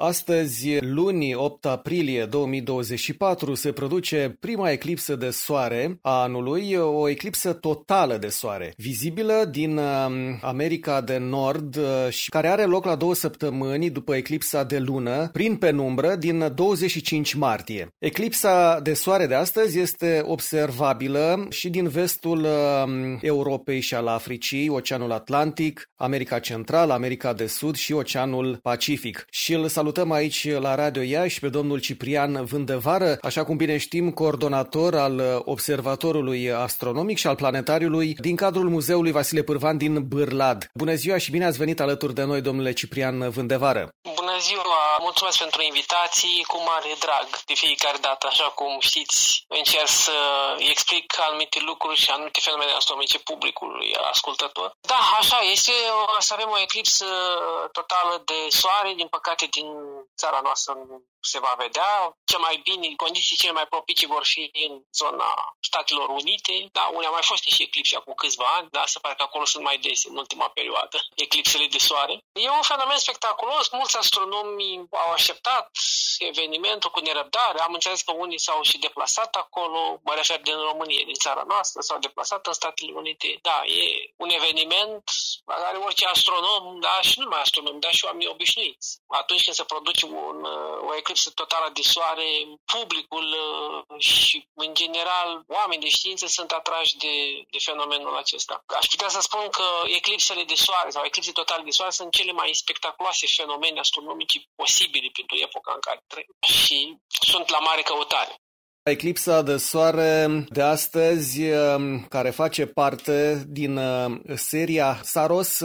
Astăzi, luni 8 aprilie 2024, se produce prima eclipsă de soare a anului, o eclipsă totală de soare, vizibilă din America de Nord și care are loc la 2 săptămâni după eclipsa de lună, prin penumbră, din 25 martie. Eclipsa de soare de astăzi este observabilă și din vestul Europei și al Africii, Oceanul Atlantic, America Centrală, America de Sud și Oceanul Pacific. Și îl salutăm aici la Radio Iași pe domnul Ciprian Vândevară, așa cum bine știm, coordonator al Observatorului Astronomic și al Planetariului din cadrul Muzeului Vasile Pârvan din Bârlad. Bună ziua și bine ați venit alături de noi, domnule Ciprian Vândevară. Bună ziua, mulțumesc pentru invitații, cu mare drag de fiecare dată, așa cum știți, încerc să explic anumite lucruri și anumite fenomene astronomice publicului ascultător. Da, așa este, o să avem o eclipsă totală de soare, din păcate din țara noastră se va vedea. Cel mai bine, condiții cele mai propice vor fi în zona Statelor Unite, da, unde a mai fost și eclipse acum câțiva ani, da, se pare că acolo sunt mai dese în ultima perioadă, eclipsele de soare. E un fenomen spectaculos, mulți astronomi au așteptat evenimentul cu nerăbdare, am înțeles că unii s-au și deplasat acolo, mă refer din România, din țara noastră, s-au deplasat în Statele Unite. Da, e un eveniment la care orice astronom, da, și nu numai astronom, dar și oamenii obișnuiți. Atunci când se produce o eclipsă totală de soare, publicul și, în general, oamenii de știință sunt atrași de fenomenul acesta. Aș putea să spun că eclipsele de soare sau eclipse totale de soare sunt cele mai spectaculoase fenomene astronomice posibile pentru epoca în care trăim și sunt la mare căutare. Eclipsa de soare de astăzi, care face parte din seria Saros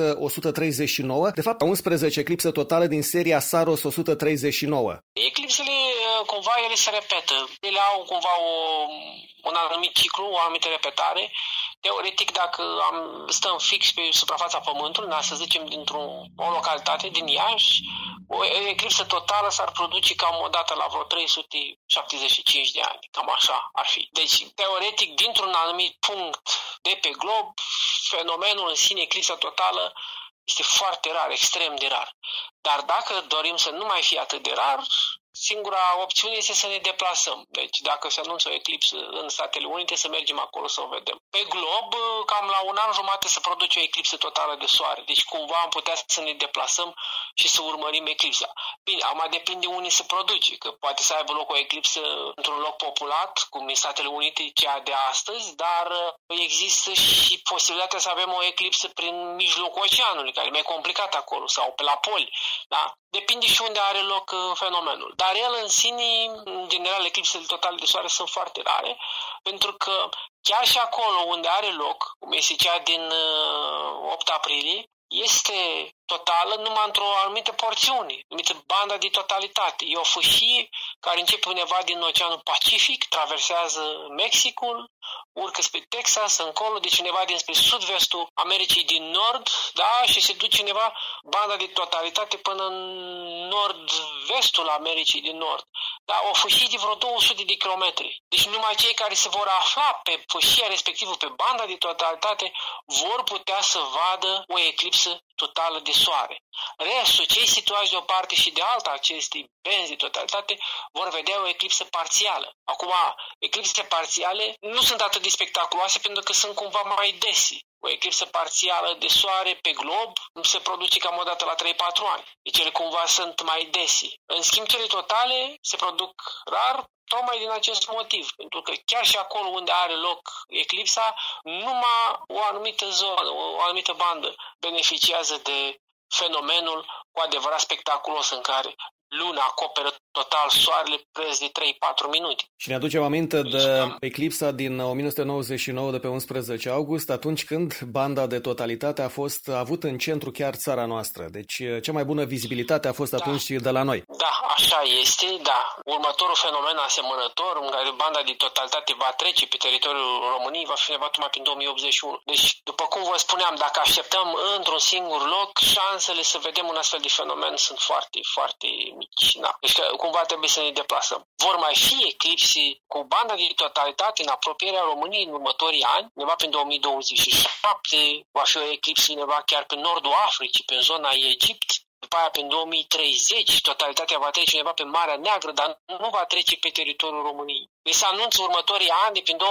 139, de fapt 11 eclipse totale din seria Saros 139. Eclipsele, cumva, ele se repetă. Ele au cumva un anumit ciclu, o anumită repetare. Teoretic, dacă stăm fix pe suprafața Pământului, să zicem dintr-o localitate din Iași, o eclipsă totală s-ar produce cam o dată la vreo 375 de ani. Cam așa ar fi. Deci, teoretic, dintr-un anumit punct de pe glob, fenomenul în sine, eclipsa totală, este foarte rar, extrem de rar. Dar dacă dorim să nu mai fie atât de rar, singura opțiune este să ne deplasăm. Deci dacă se anunță o eclipsă în Statele Unite, să mergem acolo să o vedem. Pe glob, cam la un an jumate se produce o eclipsă totală de soare. Deci cumva am putea să ne deplasăm și să urmărim eclipsa. Bine, acum depinde unde se produce, că poate să aibă loc o eclipsă într-un loc populat, cum în Statele Unite, cea de astăzi, dar există și posibilitatea să avem o eclipsă prin mijlocul oceanului, care e mai complicat acolo, sau pe la poli. Da? Depinde și unde are loc fenomenul. Dar el în sine, în general, eclipsele totale de soare sunt foarte rare, pentru că chiar și acolo unde are loc, cum este cea din 8 aprilie, este totală numai într-o anumită porțiune, numită banda de totalitate. E o fâșie care începe undeva din Oceanul Pacific, traversează Mexicul, urcă spre Texas, încolo, deci undeva dinspre sud-vestul Americii din Nord, da, și se duce undeva banda de totalitate până în nord-vestul Americii din Nord. Da, o fâșie de vreo 200 de kilometri. Deci numai cei care se vor afla pe fâșia respectivă, pe banda de totalitate, vor putea să vadă o eclipsă totală de soare. Restul, cei situați de o parte și de alta acestei benzi de totalitate, vor vedea o eclipsă parțială. Acum, eclipse parțiale nu sunt atât de spectaculoase pentru că sunt cumva mai dese. O eclipsă parțială de soare pe glob se produce cam o dată la 3-4 ani. Deci ele cumva sunt mai dese. În schimb, cele totale se produc rar, tocmai din acest motiv, pentru că chiar și acolo unde are loc eclipsa, numai o anumită zonă, o anumită bandă beneficiază de fenomenul cu adevărat spectaculos în care luna acoperă total soarele preț de 3-4 minute. Și ne aducem aminte de eclipsa din 1999 de pe 11 august, atunci când banda de totalitate a fost avut în centru chiar țara noastră. Deci cea mai bună vizibilitate a fost atunci de la noi. Da, așa este, da. Următorul fenomen asemănător, în care banda de totalitate va trece pe teritoriul României, va fi undeva mai prin 2081. Deci, după cum vă spuneam, dacă așteptăm într-un singur loc, șansele să vedem un astfel de fenomen sunt foarte, foarte mici. Da. Deci cumva trebuie să ne deplasăm. Vor mai fi eclipse cu banda de totalitate în apropierea României în următorii ani, undeva prin 2027, va fi o eclipsă undeva chiar pe nordul Africii, pe zona Egipt, după aia prin 2030 totalitatea va trece undeva pe Marea Neagră, dar nu va trece pe teritoriul României. Deci se anunță următorii ani, prin 2027-2030,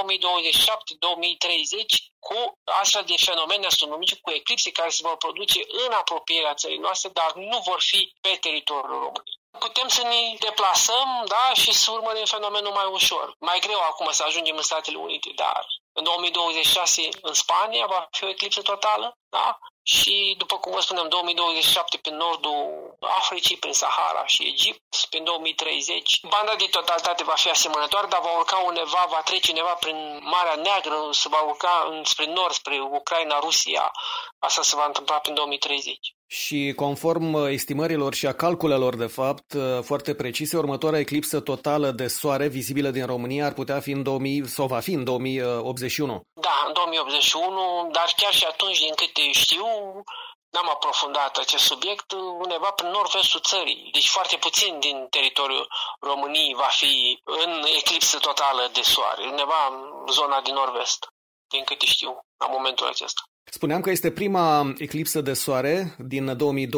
cu astfel de fenomene astronomice, cu eclipse care se vor produce în apropierea țării noastre, dar nu vor fi pe teritoriul României. Putem să ne deplasăm, da, și să urmărim fenomenul mai ușor. Mai greu acum să ajungem în Statele Unite, dar în 2026 în Spania va fi o eclipsă totală, da? Și, după cum vă spuneam, 2027 prin nordul Africii, prin Sahara și Egipt, prin 2030. Banda de totalitate va fi asemănătoare, dar va urca undeva, va trece undeva prin Marea Neagră, se va urca spre nord, spre Ucraina, Rusia. Asta se va întâmpla prin 2030. Și conform estimărilor și a calculelor, de fapt, foarte precise, următoarea eclipsă totală de soare vizibilă din România ar putea fi va fi în 2081. Da, în 2081, dar chiar și atunci, din câte știu, n-am aprofundat acest subiect, undeva prin nord-vestul țării. Deci foarte puțin din teritoriul României va fi în eclipsă totală de soare, undeva în zona din nord-vest, din câte știu, la momentul acesta. Spuneam că este prima eclipsă de soare din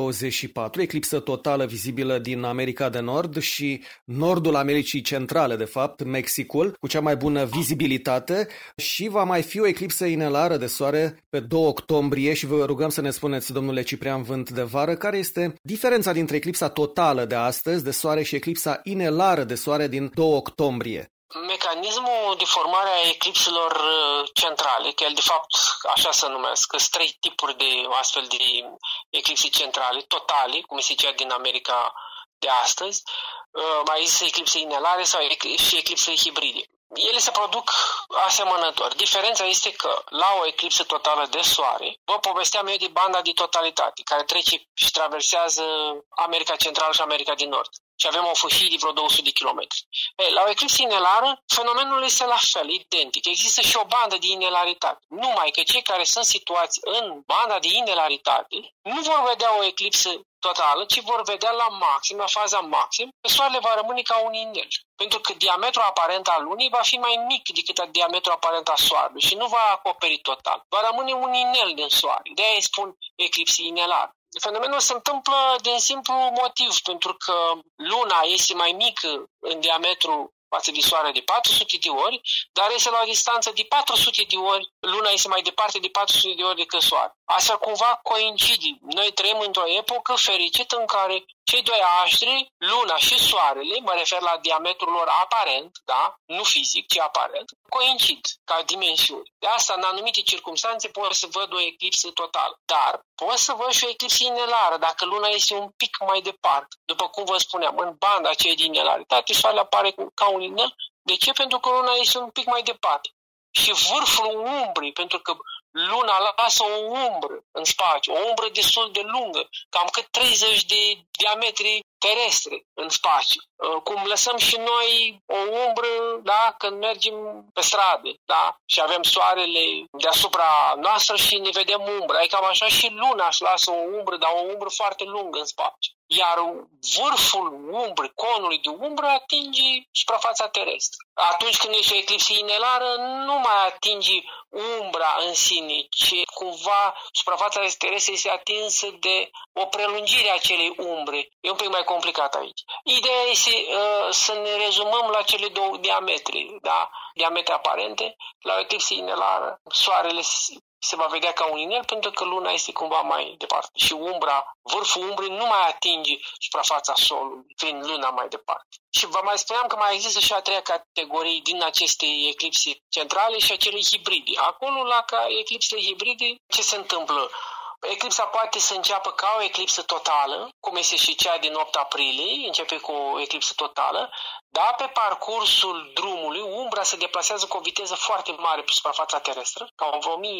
2024, eclipsă totală vizibilă din America de Nord și nordul Americii Centrale, de fapt, Mexicul, cu cea mai bună vizibilitate, și va mai fi o eclipsă inelară de soare pe 2 octombrie și vă rugăm să ne spuneți, domnule Ciprian Vânt de Vară, care este diferența dintre eclipsa totală de astăzi de soare și eclipsa inelară de soare din 2 octombrie. Mecanismul de formare a eclipselor centrale, că el de fapt așa se numesc, sunt 3 tipuri de astfel de eclipse centrale, totale, cum se zicea din America de astăzi, mai există eclipse inelare sau și eclipse hibride. Ele se produc asemănător. Diferența este că la o eclipsă totală de soare, vă povesteam eu de banda de totalitate, care trece și traversează America Centrală și America din Nord. Și avem o fâșie de vreo 200 de kilometri. La o eclipsă inelară, fenomenul este la fel, identic. Există și o bandă de inelaritate. Numai că cei care sunt situați în banda de inelaritate nu vor vedea o eclipsă totală, ci vor vedea la maxim, la faza maxim, că soarele va rămâne ca un inel. Pentru că diametrul aparent al lunii va fi mai mic decât diametrul aparent al soarelui și nu va acoperi total. Va rămâne un inel din soare. De-aia îi spun eclipsă inelară. Fenomenul se întâmplă din simplu motiv, pentru că luna este mai mică în diametru față de soare de 400 de ori, dar este la o distanță de 400 de ori, luna este mai departe de 400 de ori decât soare. Astfel cumva coincide. Noi trăim într-o epocă fericită în care cei doi aștri, luna și soarele, mă refer la diametrul lor aparent, da? Nu fizic, ci aparent, coincid ca dimensiuni. De asta, în anumite circunstanțe, pot să văd o eclipsă totală. Dar pot să văd și o eclipsă inelară, dacă luna este un pic mai departe. După cum vă spuneam, în banda aceea de inelaritate, soarele apare ca un inel. De ce? Pentru că luna este un pic mai departe. Și vârful umbrii, pentru că luna lasă o umbră în spațiu, o umbră destul de lungă, cam cât 30 de diametri terestre în spațiu. Cum lăsăm și noi o umbră, da, când mergem pe stradă, da, și avem soarele deasupra noastră și ne vedem umbra. E cam așa și luna își lasă o umbră, dar o umbră foarte lungă în spațiu. Iar vârful umbrei, conului de umbră, atinge suprafața terestră. Atunci când este o eclipsă inelară, nu mai atinge umbra în sine, ci cumva suprafața terestră este atinsă de o prelungire a acelei umbre. E un pic mai complicat aici. Ideea este să ne rezumăm la cele două diametri, da? Diametre aparente. La o eclipsă inelară, soarele se va vedea ca un inel pentru că luna este cumva mai departe și vârful umbrei nu mai atinge suprafața solului, fiind luna mai departe. Și vă mai spuneam că mai există și a treia categorie din aceste eclipse centrale și acele hibride. Acolo, la eclipsele hibride, ce se întâmplă? Eclipsa poate să înceapă ca o eclipsă totală, cum este și cea din 8 aprilie, începe cu o eclipsă totală, dar pe parcursul drumului, umbra se deplasează cu o viteză foarte mare pe suprafața terestră, cam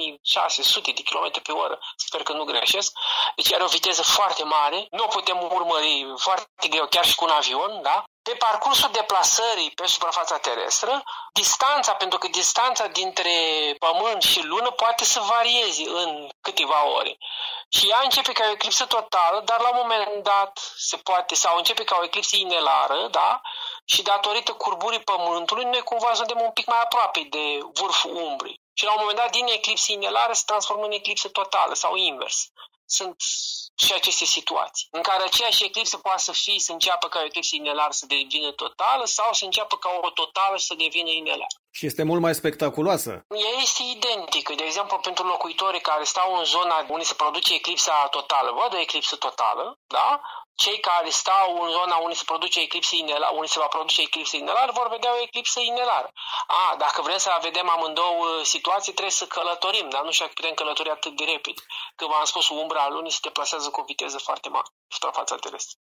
1600 de km pe oră, sper că nu greșesc, deci are o viteză foarte mare, nu o putem urmări foarte greu, chiar și cu un avion, da? Pe parcursul deplasării pe suprafața terestră, pentru că distanța dintre Pământ și Lună poate să varieze în câteva ore. Și ea începe ca o eclipsă totală, dar la un moment dat sau începe ca o eclipsă inelară, da? Și datorită curburii Pământului, noi cumva suntem un pic mai aproape de vârful umbrei. Și la un moment dat, din eclipsă inelară se transformă în eclipsă totală sau invers. sunt și aceste situații, în care aceeași eclipsă poate să înceapă ca o eclipsă inelară să devină totală sau să înceapă ca o totală să devină inelară. Și este mult mai spectaculoasă. Ea este identică. De exemplu, pentru locuitorii care stau în zona unde se produce eclipsa totală, văd o eclipsă totală, da? Cei care stau în zona unde se produce eclipsă inelară, unde se va produce eclipsă inelară, vor vedea o eclipsă inelară. Dacă vrem să vedem amândouă situații, trebuie să călătorim, dar nu știu dacă putem călători atât de repede. Că v-am spus, umbra lunii se deplasează cu o viteză foarte mare pe suprafața terestră.